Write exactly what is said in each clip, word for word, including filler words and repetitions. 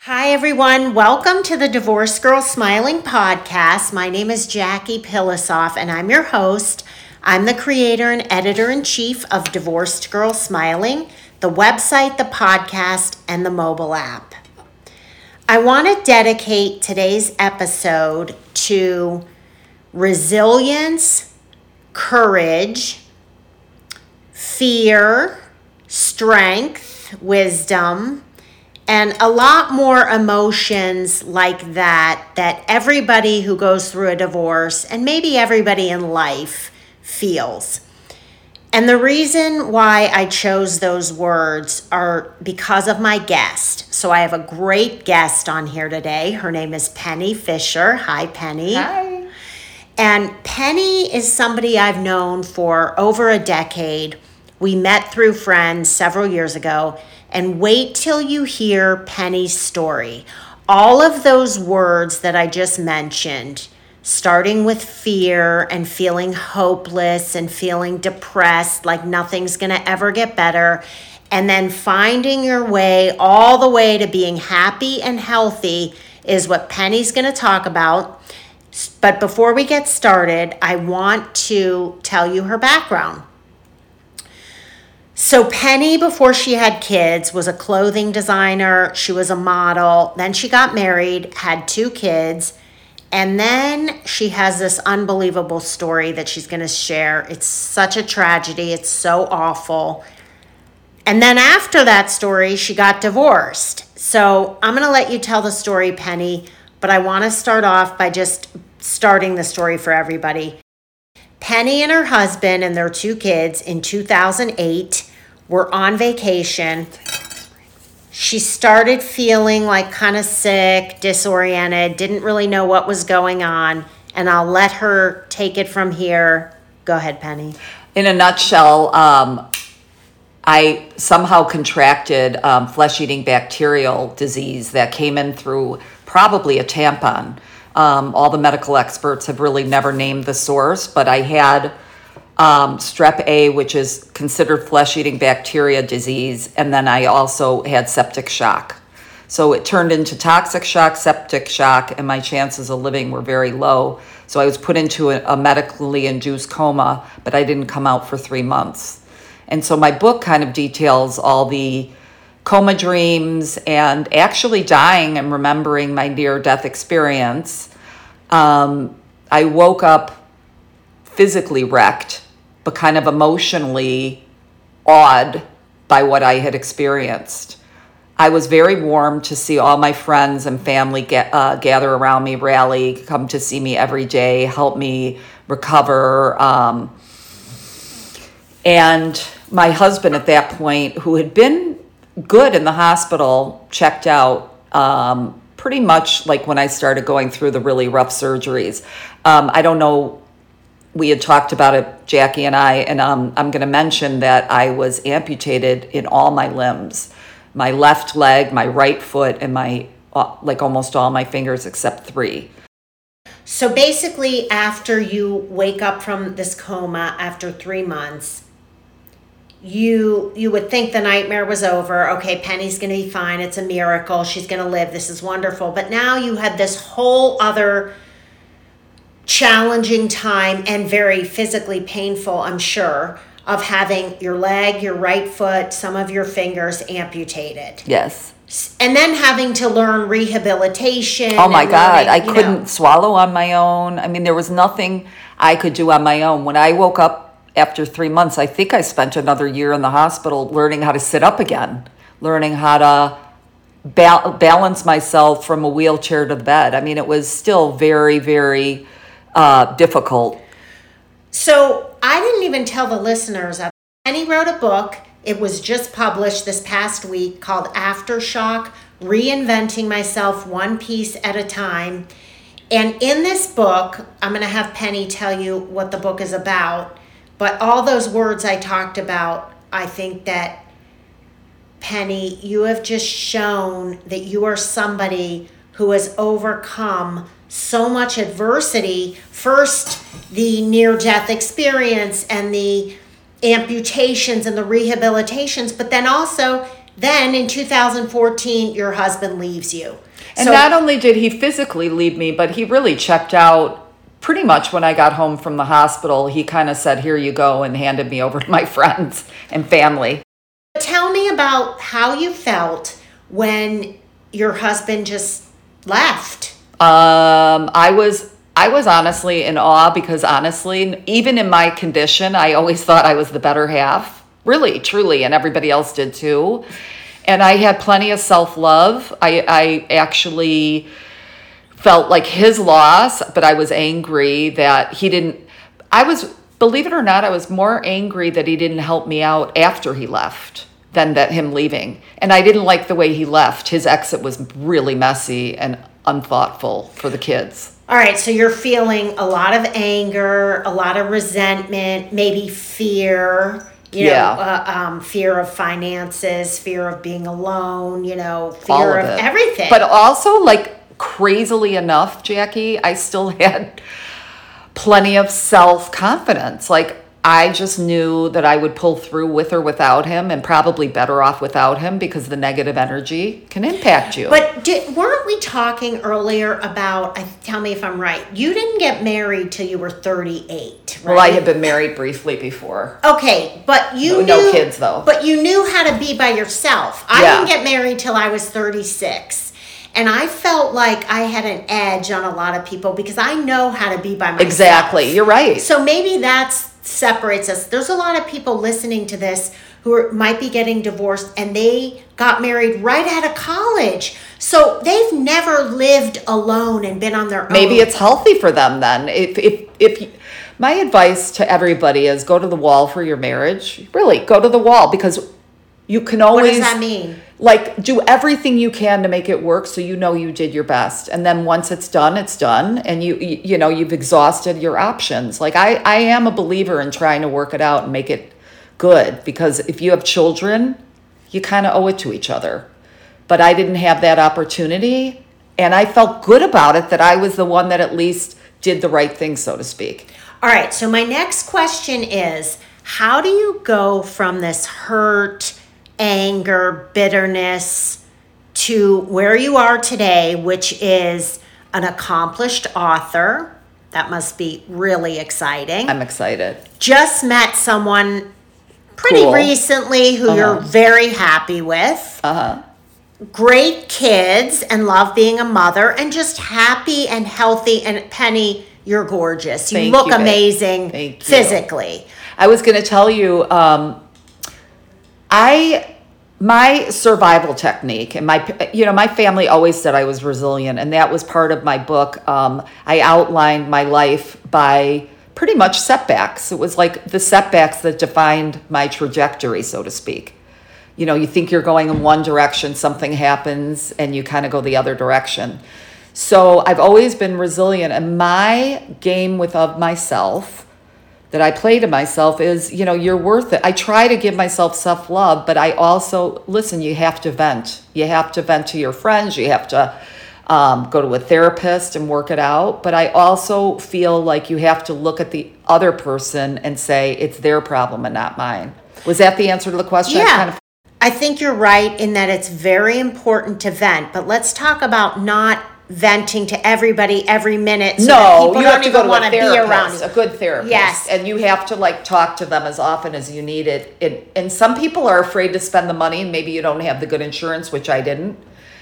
Hi, everyone. Welcome to the Divorced Girl Smiling podcast. My name is Jackie Pilosoff, and I'm your host. I'm the creator and editor-in-chief of Divorced Girl Smiling, the website, the podcast, and the mobile app. I want to dedicate today's episode to resilience, courage, fear, strength, wisdom, and a lot more emotions like that, that everybody who goes through a divorce and maybe everybody in life feels. And the reason why I chose those words are because of my guest. So I have a great guest on here today. Her name is Penny Fisher. Hi, Penny. Hi. And Penny is somebody I've known for over a decade. We met through friends several years ago. And wait till you hear Penny's story. All of those words that I just mentioned, starting with fear and feeling hopeless and feeling depressed, like nothing's going to ever get better, and then finding your way all the way to being happy and healthy is what Penny's going to talk about. But before we get started, I want to tell you her background. So Penny, before she had kids, was a clothing designer. She was a model. Then she got married, had two kids. And then she has this unbelievable story that she's going to share. It's such a tragedy. It's so awful. And then after that story, she got divorced. So I'm going to let you tell the story, Penny. But I want to start off by just starting the story for everybody. Penny and her husband and their two kids in two thousand eight were on vacation. She started feeling like kind of sick, disoriented, didn't really know what was going on. And I'll let her take it from here. Go ahead, Penny. In a nutshell, um, I somehow contracted um, flesh-eating bacterial disease that came in through probably a tampon. Um, all the medical experts have really never named the source, but I had um, strep A, which is considered flesh-eating bacteria disease, and then I also had septic shock. So it turned into toxic shock, septic shock, and my chances of living were very low. So I was put into a, a medically induced coma, but I didn't come out for three months. And so my book kind of details all the coma dreams and actually dying and remembering my near-death experience. Um, I woke up physically wrecked, but kind of emotionally awed by what I had experienced. I was very warm to see all my friends and family get, uh, gather around me, rally, come to see me every day, help me recover. Um, and my husband at that point, who had been good in the hospital, checked out um, pretty much like when I started going through the really rough surgeries. Um, I don't know, we had talked about it, Jackie and I, and um, I'm going to mention that I was amputated in all my limbs, my left leg, my right foot, and my uh, like almost all my fingers except three. So basically, after you wake up from this coma after three months, You you would think the nightmare was over. Okay, Penny's going to be fine. It's a miracle. She's going to live. This is wonderful. But now you had this whole other challenging time and very physically painful, I'm sure, of having your leg, your right foot, some of your fingers amputated. Yes. And then having to learn rehabilitation. Oh my God, learning, I couldn't know. swallow on my own. I mean, there was nothing I could do on my own. When I woke up after three months, I think I spent another year in the hospital learning how to sit up again, learning how to ba- balance myself from a wheelchair to the bed. I mean, it was still very, very uh, difficult. So I didn't even tell the listeners. Penny wrote a book. It was just published this past week called Aftershock, Reinventing Myself One Piece at a Time. And in this book, I'm going to have Penny tell you what the book is about. But all those words I talked about, I think that, Penny, you have just shown that you are somebody who has overcome so much adversity. First, the near-death experience and the amputations and the rehabilitations, but then also Then in two thousand fourteen, your husband leaves you. And So- not only did he physically leave me, but he really checked out pretty much when I got home from the hospital. He kind of said, here you go, and handed me over to my friends and family. Tell me about how you felt when your husband just left. Um, I was I was honestly in awe because honestly, even in my condition, I always thought I was the better half. Really, truly, and everybody else did too. And I had plenty of self-love. I, I actually felt like his loss, but I was angry that he didn't, I was, believe it or not, I was more angry that he didn't help me out after he left than that him leaving. And I didn't like the way he left. His exit was really messy and unthoughtful for the kids. All right, so you're feeling a lot of anger, a lot of resentment, maybe fear, you Yeah. know, uh, um, fear of finances, fear of being alone, you know, All fear of of it. everything. But also, like, crazily enough, Jackie, I still had plenty of self-confidence. Like, I just knew that I would pull through with or without him, and probably better off without him, because the negative energy can impact you. But did, weren't we talking earlier about, I- tell me if I'm right, you didn't get married till you were thirty-eight, right? Well, I had been married briefly before. Okay, but you No- knew... no kids, though. But you knew how to be by yourself. I Yeah. didn't get married till I was thirty-six. And I felt like I had an edge on a lot of people because I know how to be by myself. Exactly, you're right. So maybe that's separates us. There's a lot of people listening to this who are, might be getting divorced, and they got married right out of college. So they've never lived alone and been on their own. Maybe it's healthy for them then. If if if you, my advice to everybody is go to the wall for your marriage. Really, go to the wall, because you can always. What does that mean? Like, do everything you can to make it work, so you know you did your best. And then once it's done, it's done, and you you, you know you've exhausted your options. Like, I I am a believer in trying to work it out and make it good, because if you have children, you kind of owe it to each other. But I didn't have that opportunity, and I felt good about it, that I was the one that at least did the right thing, so to speak. All right, so my next question is, how do you go from this hurt, anger, bitterness to where you are today, which is an accomplished author? That must be really exciting. I'm excited. Just met someone pretty Cool. recently who you're very happy with. Uh-huh. Great kids and love being a mother, and just happy and healthy. And Penny, you're gorgeous. You Thank look you, babe. amazing Thank you. physically. I was going to tell you, um, I my survival technique, and my you know my family always said I was resilient, and that was part of my book. Um, I outlined my life by pretty much setbacks. It was like the setbacks that defined my trajectory, so to speak. You know, you think you're going in one direction, something happens, and you kind of go the other direction. So I've always been resilient, and my game with of myself that I play to myself is, you know, you're worth it. I try to give myself self-love, but I also, listen, you have to vent. You have to vent to your friends. You have to um, go to a therapist and work it out. But I also feel like you have to look at the other person and say, it's their problem and not mine. Was that the answer to the question? I Yeah. kind of- I think you're right in that it's very important to vent, but let's talk about not venting to everybody every minute so that No, people you don't have to even go to want a to be therapist, around you. a good therapist. Yes. And you have to like talk to them as often as you need it. And, and some people are afraid to spend the money, and maybe you don't have the good insurance, which I didn't.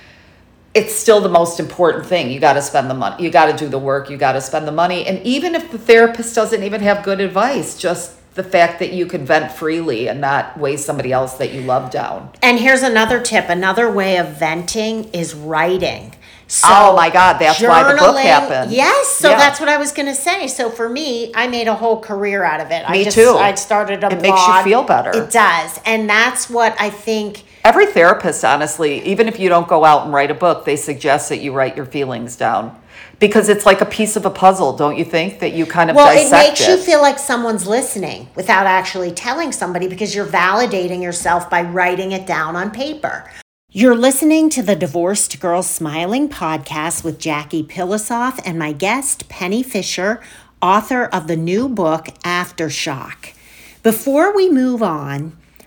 It's still the most important thing. You got to spend the money. You got to do the work. You got to spend the money. And even if the therapist doesn't even have good advice, just the fact that you can vent freely and not weigh somebody else that you love down. And here's another tip. Another way of venting is writing. So Oh my God, that's why the book journaling- happened. Yes, so Yeah. that's what I was going to say. So for me, I made a whole career out of it. I Me just, too. I started a It blog. makes you feel better. It does. And that's what I think. Every therapist, honestly, even if you don't go out and write a book, they suggest that you write your feelings down, because it's like a piece of a puzzle, don't you think, that you kind of Well, it dissect makes you feel like someone's listening without actually telling somebody, because you're validating yourself by writing it down on paper. You're listening to the Divorced Girls Smiling podcast with Jackie Pilosoff and my guest, Penny Fisher, author of the new book, Aftershock. Before we move on,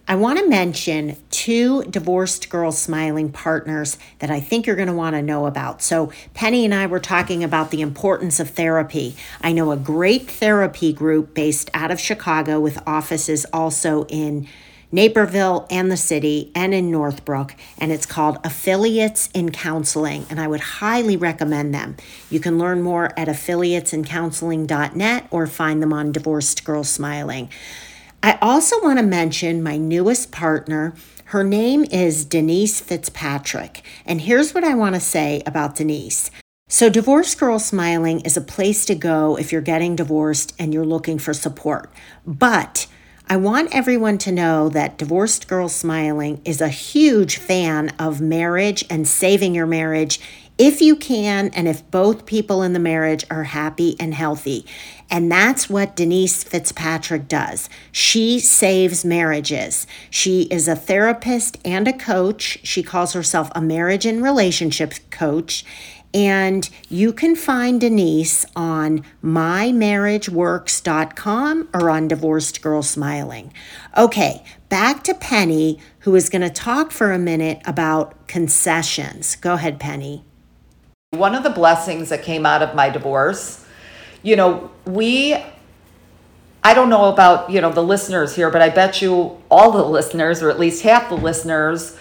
I want to mention two Divorced Girls Smiling partners that I think you're going to want to know about. So Penny and I were talking about the importance of therapy. I know a great therapy group based out of Chicago with offices also in Naperville and the city and in Northbrook, and it's called Affiliates in Counseling, and I would highly recommend them. You can learn more at affiliates in counseling dot net or find them on Divorced Girls Smiling. I also want to mention my newest partner. Her name is Denise Fitzpatrick. And here's what I want to say about Denise. So Divorced Girls Smiling is a place to go if you're getting divorced and you're looking for support. But I want everyone to know that Divorced Girls Smiling is a huge fan of marriage and saving your marriage if you can, and if both people in the marriage are happy and healthy. And that's what Denise Fitzpatrick does. She saves marriages. She is a therapist and a coach. She calls herself a marriage and relationship coach. And you can find Denise on my marriage works dot com or on Divorced Girls Smiling. Okay, back to Penny, who is going to talk for a minute about concessions. Go ahead, Penny. One of the blessings that came out of my divorce, you know, we, I don't know about, you know, the listeners here, but I bet you all the listeners, or at least half the listeners,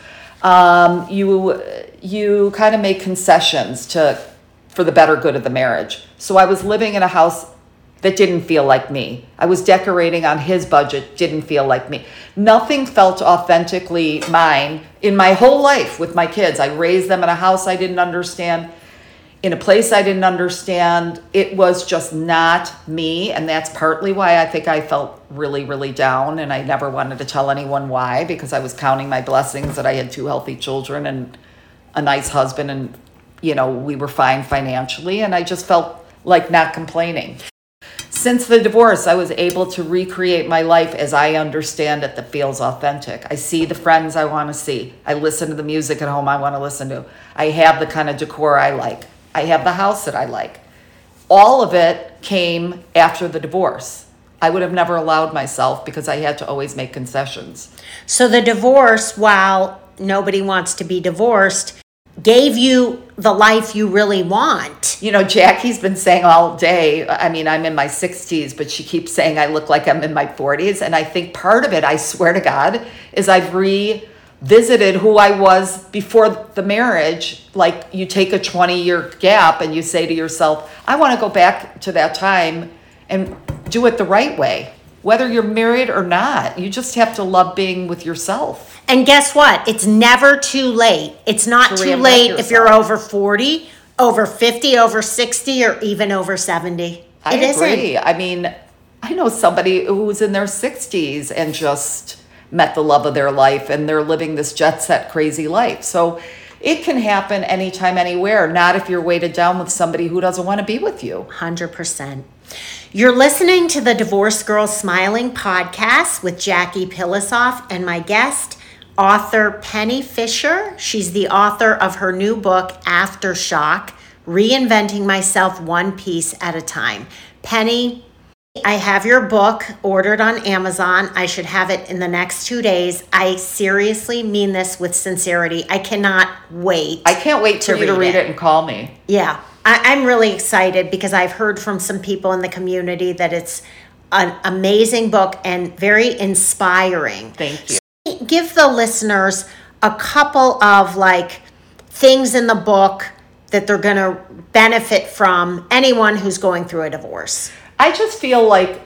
um, you, you kind of make concessions to, for the better good of the marriage. So I was living in a house that didn't feel like me. I was decorating on his budget, didn't feel like me. Nothing felt authentically mine in my whole life with my kids. I raised them in a house I didn't understand, in a place I didn't understand. It was just not me. And that's partly why I think I felt really, really down. And I never wanted to tell anyone why, because I was counting my blessings that I had two healthy children and a nice husband. And, you know, we were fine financially. And I just felt like not complaining. Since the divorce, I was able to recreate my life as I understand it that feels authentic. I see the friends I want to see. I listen to the music at home I want to listen to. I have the kind of decor I like. I have the house that I like. All of it came after the divorce. I would have never allowed myself because I had to always make concessions. So the divorce, while nobody wants to be divorced, gave you the life you really want. You know, Jackie's been saying all day, I mean, I'm in my sixties, but she keeps saying I look like I'm in my forties. And I think part of it, I swear to God, is I've revisited who I was before the marriage. Like, you take a twenty-year gap and you say to yourself, I want to go back to that time and do it the right way. Whether you're married or not, you just have to love being with yourself. And guess what? It's never too late. It's not too late if you're over forty, over fifty, over sixty, or even over seventy. I agree. I mean, I know somebody who's in their sixties and just met the love of their life and they're living this jet set crazy life. So it can happen anytime, anywhere, not if you're weighted down with somebody who doesn't want to be with you. one hundred percent. You're listening to the Divorced Girls Smiling podcast with Jackie Pilosoff and my guest, author Penny Fisher. She's the author of her new book, Aftershock, Reinventing Myself One Piece at a Time. Penny, I have your book ordered on Amazon. I should have it in the next two days. I seriously mean this with sincerity. I cannot wait. I can't wait for you to read it and call me. Yeah, I, I'm really excited because I've heard from some people in the community that it's an amazing book and very inspiring. Thank you. So give the listeners a couple of like things in the book that they're going to benefit from, anyone who's going through a divorce. I just feel like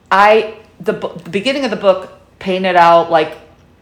I, the, the beginning of the book painted out like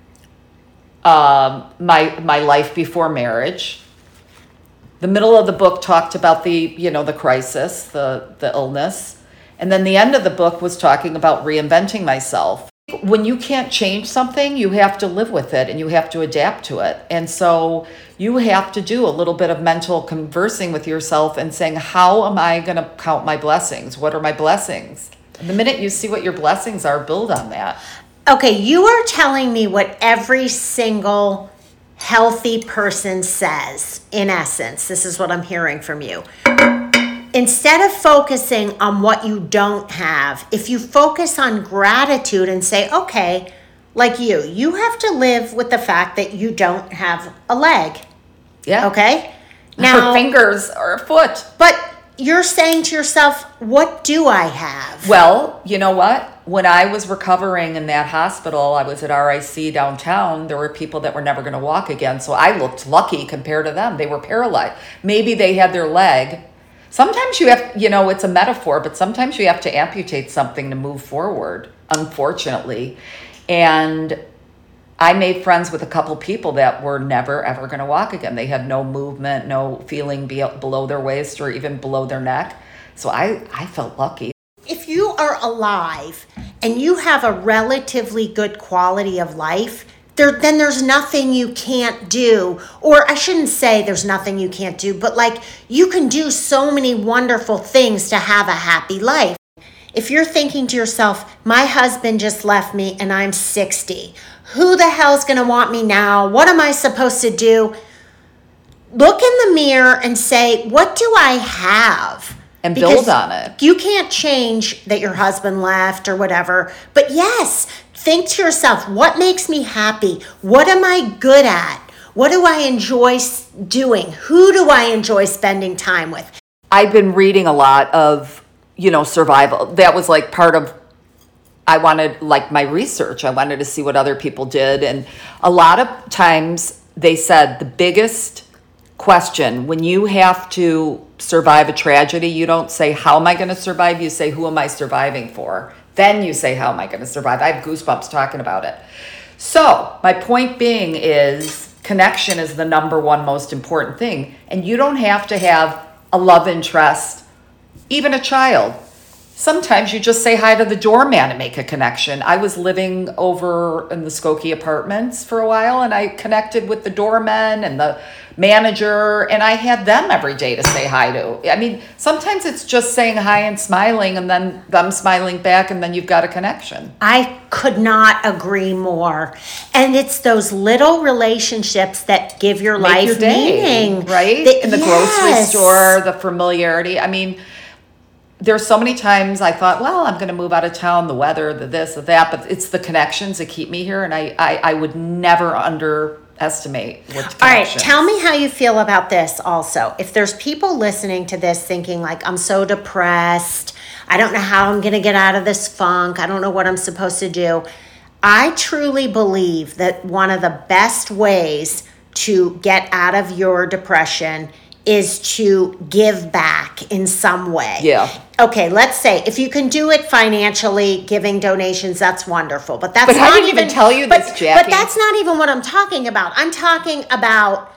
um, my my life before marriage. The middle of the book talked about the, you know, the crisis, the, the illness. And then the end of the book was talking about reinventing myself. When you can't change something, you have to live with it and you have to adapt to it. And so you have to do a little bit of mental conversing with yourself and saying, how am I going to count my blessings? What are my blessings? And the minute you see what your blessings are, build on that. Okay, you are telling me what every single healthy person says, in essence. This is what I'm hearing from you. Instead of focusing on what you don't have, if you focus on gratitude and say, okay, like you, you have to live with the fact that you don't have a leg. Yeah. Okay? Now, or fingers or a foot. But you're saying to yourself, what do I have? Well, you know what? When I was recovering in that hospital, I was at R I C downtown. There were people that were never going to walk again. So I looked lucky compared to them. They were paralyzed. Maybe they had their leg. Sometimes you have, you know, it's a metaphor, but sometimes you have to amputate something to move forward, unfortunately. And I made friends with a couple people that were never, ever going to walk again. They had no movement, no feeling be- below their waist or even below their neck. So I, I felt lucky. If you are alive and you have a relatively good quality of life, there, then there's nothing you can't do. Or I shouldn't say there's nothing you can't do, but like you can do so many wonderful things to have a happy life. If you're thinking to yourself, my husband just left me and I'm sixty. Who the hell's going to want me now? What am I supposed to do? Look in the mirror and say, what do I have? And Because build on it. You can't change that your husband left or whatever. But yes, think to yourself, what makes me happy? What am I good at? What do I enjoy s- doing? Who do I enjoy spending time with? I've been reading a lot of, you know, survival. That was like part of, I wanted, like my research. I wanted to see what other people did. And a lot of times they said the biggest question when you have to survive a tragedy, you don't say, how am I going to survive? You say, who am I surviving for? Then you say, how am I going to survive? I have goosebumps talking about it. So my point being is connection is the number one most important thing. And you don't have to have a love interest, even a child. Sometimes you just say hi to the doorman and make a connection. I was living over in the Skokie apartments for a while, and I connected with the doorman and the manager, and I had them every day to say hi to. I mean, sometimes it's just saying hi and smiling, and then them smiling back, and then you've got a connection. I could not agree more. And it's those little relationships that give your Make life your day, meaning. right? That- In the grocery yes. store, the familiarity. I mean, there's so many times I thought, well, I'm going to move out of town, the weather, the this, the that, but it's the connections that keep me here, and I, I, I would never underestimate what connections. All right, tell me how you feel about this also. If there's people listening to this thinking like, I'm so depressed, I don't know how I'm going to get out of this funk, I don't know what I'm supposed to do. I truly believe that one of the best ways to get out of your depression is to give back in some way. Yeah. Okay, let's say if you can do it financially, giving donations, that's wonderful. But that's But I not didn't even tell you but, this, Jackie. But that's not even what I'm talking about. I'm talking about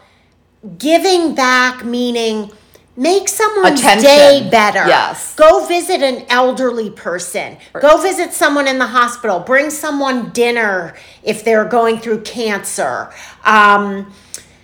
giving back, meaning make someone's Attention. day better. Yes. Go visit an elderly person. Go visit someone in the hospital. Bring someone dinner if they're going through cancer. Um,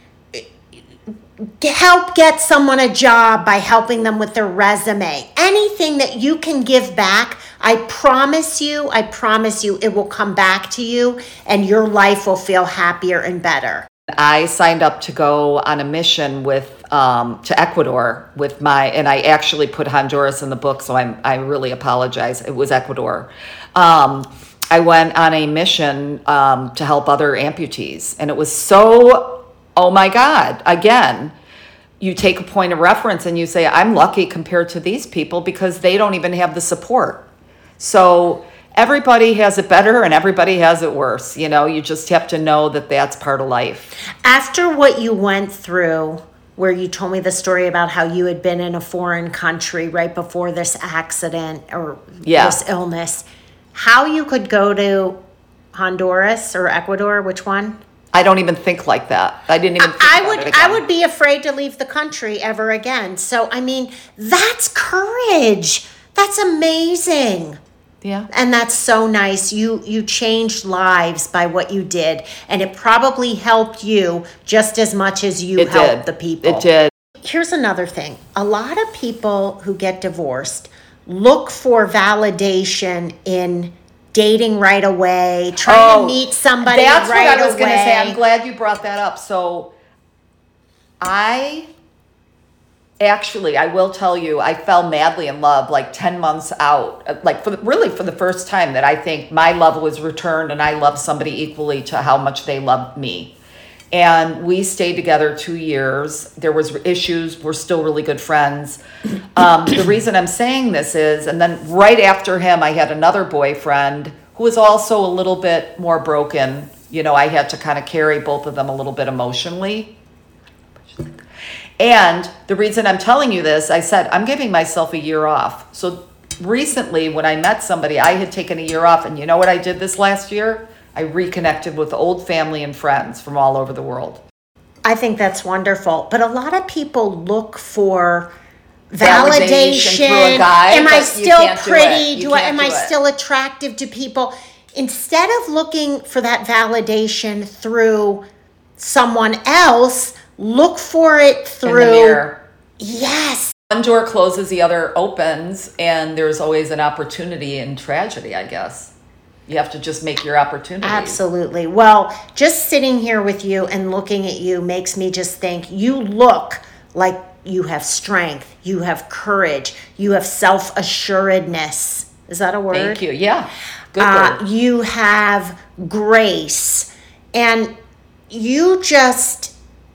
help get someone a job by helping them with their resume. Anything that you can give back, I promise you, I promise you, it will come back to you and your life will feel happier and better. I signed up to go on a mission with um, to Ecuador with my, and I actually put Honduras in the book, so I'm I really apologize. It was Ecuador. Um, I went on a mission um, to help other amputees, and it was so, oh my God, again, you take a point of reference and you say, I'm lucky compared to these people because they don't even have the support. So everybody has it better and everybody has it worse. You know, you just have to know that that's part of life. After what you went through, where you told me the story about how you had been in a foreign country right before this accident or Yeah. this illness, how you could go to Honduras or Ecuador, which one? I don't even think like that. I didn't even think I about would it I again. would be afraid to leave the country ever again. So I mean, that's courage. That's amazing. Yeah. And that's so nice. You you changed lives by what you did, and it probably helped you just as much as you It helped did. the people. It did. Here's another thing. A lot of people who get divorced look for validation in dating right away, trying to meet somebody right away. That's what I was going to say. I'm glad you brought that up. So I Actually, I will tell you, I fell madly in love like ten months out, uh, like for the, really for the first time that I think my love was returned and I loved somebody equally to how much they loved me. And we stayed together two years. There was issues. We're still really good friends. Um, the reason I'm saying this is, and then right after him, I had another boyfriend who was also a little bit more broken. You know, I had to kind of carry both of them a little bit emotionally. And the reason I'm telling you this, I said, I'm giving myself a year off. So recently when I met somebody, I had taken a year off. And you know what I did this last year? I reconnected with old family and friends from all over the world. I think that's wonderful. But a lot of people look for validation. Validation through a guy, am I but you still can't do pretty? it. You Do I, can't am do I it. still attractive to people? Instead of looking for that validation through someone else, look for it In through. the mirror. Yes. One door closes, the other opens, and there's always an opportunity in tragedy, I guess. You have to just make your opportunities. Absolutely. Well, just sitting here with you and looking at you makes me just think you look like you have strength, you have courage, you have self-assuredness. Is that a word? Thank you. Yeah. Good Uh, word. you have grace, and you just,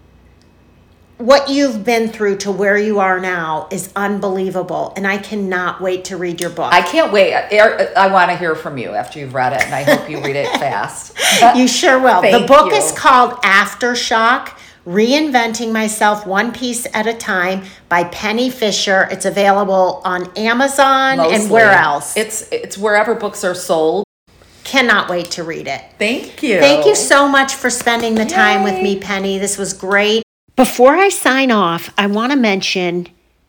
what you've been through to where you are now is unbelievable, and I cannot wait to read your book. I can't wait. I, I want to hear from you after you've read it, and I hope you read it fast. You sure will. The Thank book you. is called Aftershock, Reinventing Myself One Piece at a Time by Penny Fisher. It's available on Amazon and Mostly. where else? It's it's wherever books are sold. Cannot wait to read it. Thank you. Thank you so much for spending the time with Yay. me, Penny. This was great. Before I sign off, I want to mention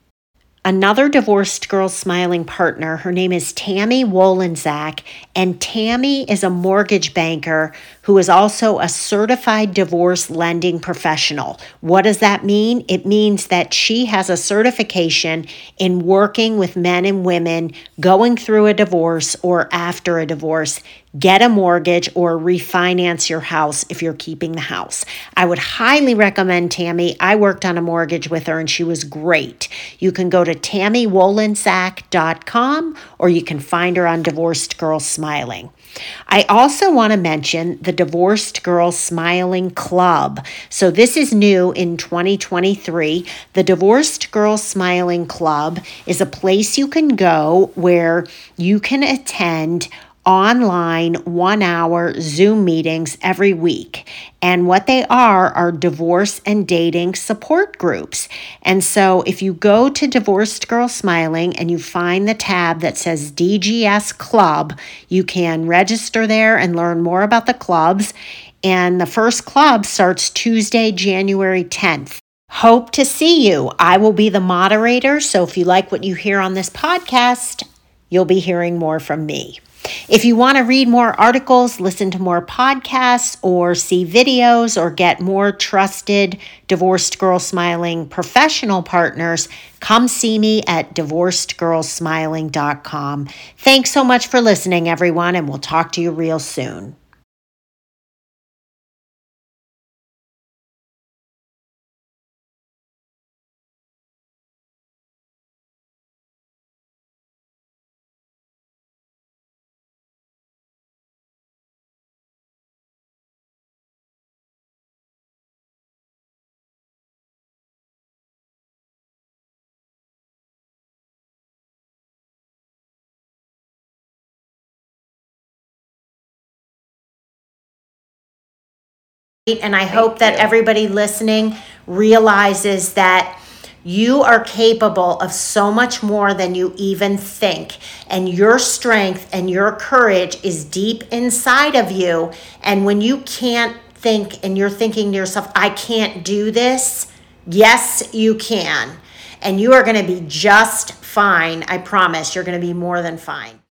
another Divorced Girl Smiling partner. Her name is Tammy Wolenzak, and Tammy is a mortgage banker who is also a certified divorce lending professional. What does that mean? It means that she has a certification in working with men and women going through a divorce or after a divorce. Get a mortgage or refinance your house if you're keeping the house. I would highly recommend Tammy. I worked on a mortgage with her and she was great. You can go to tammy wolenzak dot com or you can find her on Divorced Girl Smiling. I also want to mention the Divorced Girl Smiling Club. So this is new in twenty twenty-three. The Divorced Girl Smiling Club is a place you can go where you can attend online one-hour Zoom meetings every week. And what they are are divorce and dating support groups. And so if you go to Divorced Girl Smiling and you find the tab that says D G S Club, you can register there and learn more about the clubs. And the first club starts Tuesday, January tenth. Hope to see you. I will be the moderator, so if you like what you hear on this podcast, you'll be hearing more from me. If you want to read more articles, listen to more podcasts, or see videos, or get more trusted Divorced Girl Smiling professional partners, come see me at divorced girl smiling dot com. Thanks so much for listening, everyone, and we'll talk to you real soon. And I hope that you. everybody listening realizes that you are capable of so much more than you even think. And your strength and your courage is deep inside of you. And when you can't think and you're thinking to yourself, I can't do this, yes, you can. And you are going to be just fine. I promise you're going to be more than fine.